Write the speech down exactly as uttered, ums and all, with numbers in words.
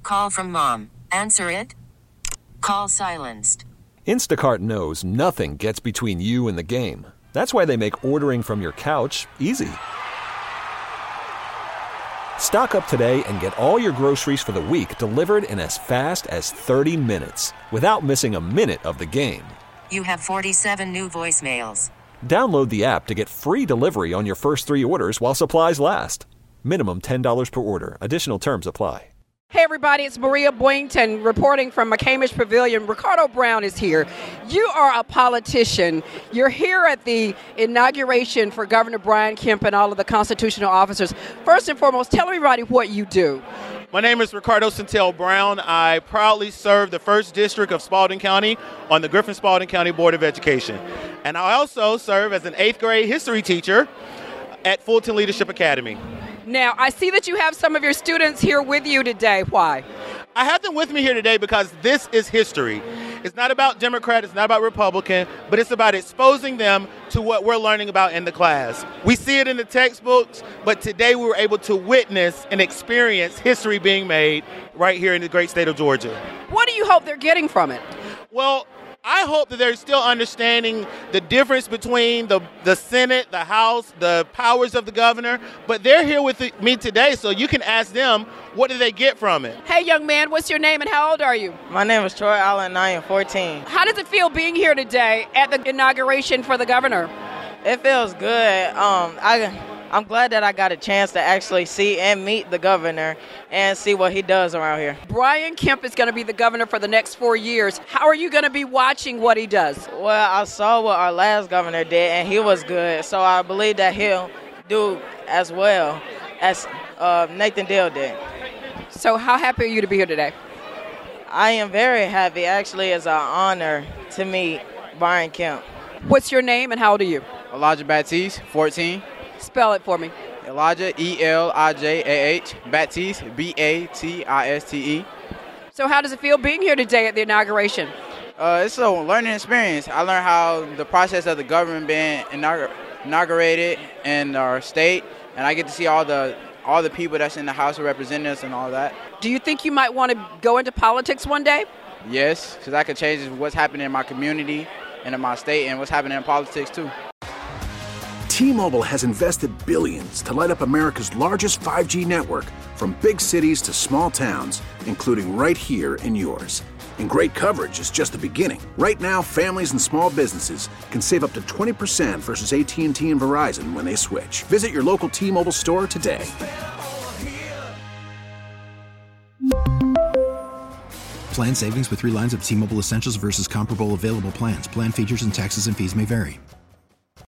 Call from mom. Answer it. Call silenced. Instacart knows nothing gets between you and the game. That's why they make ordering from your couch easy. Stock up today and get all your groceries for the week delivered in as fast as thirty minutes without missing a minute of the game. You have forty-seven new voicemails. Download the app to get free delivery on your first three orders while supplies last. Minimum ten dollars per order. Additional terms apply. Hey everybody, it's Maria Boynton reporting from McCamish Pavilion. Ricardo Brown is here. You are a politician. You're here at the inauguration for Governor Brian Kemp and all of the constitutional officers. First and foremost, tell everybody what you do. My name is Ricardo Centel Brown. I proudly serve the first District of Spalding County on the Griffin-Spalding County Board of Education. And I also serve as an eighth grade history teacher at Fulton Leadership Academy. Now, I see that you have some of your students here with you today. Why? I have them with me here today because this is history. It's not about Democrat, it's not about Republican, but it's about exposing them to what we're learning about in the class. We see it in the textbooks, but today we were able to witness and experience history being made right here in the great state of Georgia. What do you hope they're getting from it? Well, I hope that they're still understanding the difference between the, the Senate, the House, the powers of the governor, but they're here with the, me today, so you can ask them, what do they get from it? Hey, young man, what's your name and how old are you? My name is Troy Allen, and I am fourteen. How does it feel being here today at the inauguration for the governor? It feels good. Um, I, I'm glad that I got a chance to actually see and meet the governor and see what he does around here. Brian Kemp is going to be the governor for the next four years. How are you going to be watching what he does? Well, I saw what our last governor did, and he was good, so I believe that he'll do as well as uh, Nathan Deal did. So how happy are you to be here today? I am very happy. Actually, it's an honor to meet Brian Kemp. What's your name and how old are you? Elijah Baptiste, fourteen. Spell it for me. Elijah, E L I J A H, Baptiste, B A T I S T E. So how does it feel being here today at the inauguration? Uh, it's a learning experience. I learned how the process of the government being inaugur- inaugurated in our state, and I get to see all the all the people that's in the House of Representatives and all that. Do you think you might want to go into politics one day? Yes, because I could change what's happening in my community and in my state and what's happening in politics too. T-Mobile has invested billions to light up America's largest five G network, from big cities to small towns, including right here in yours. And great coverage is just the beginning. Right now, families and small businesses can save up to twenty percent versus A T and T and Verizon when they switch. Visit your local T-Mobile store today. Plan savings with three lines of T-Mobile Essentials versus comparable available plans. Plan features and taxes and fees may vary.